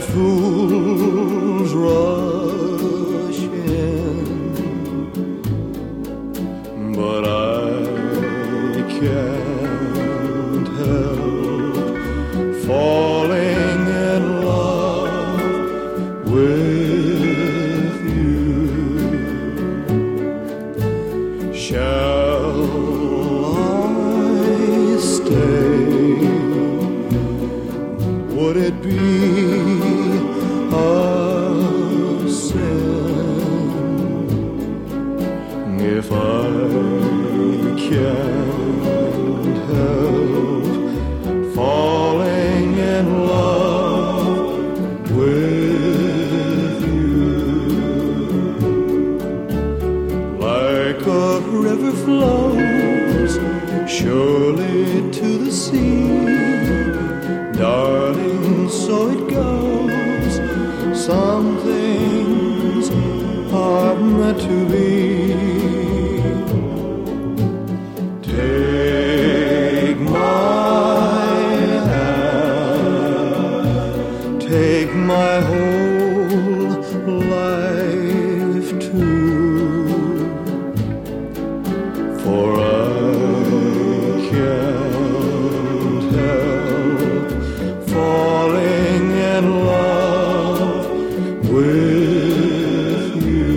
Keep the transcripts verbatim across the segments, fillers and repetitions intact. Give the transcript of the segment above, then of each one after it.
fools rush in, but I can't help falling in love with you. Shall I stay? Would it be a sin if I can't help falling in love with you? Like a river flows surely to the sea, darling, so it goes. Some things are meant to be. Take my hand, take my whole life too, for I can't help falling in love with you.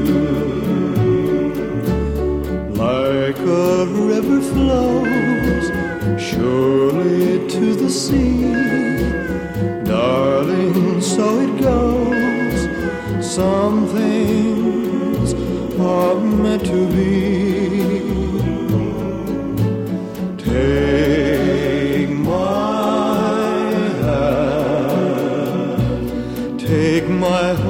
Like a river flows surely to the sea, darling, so it goes. Some things are meant to be. Take my hand, take my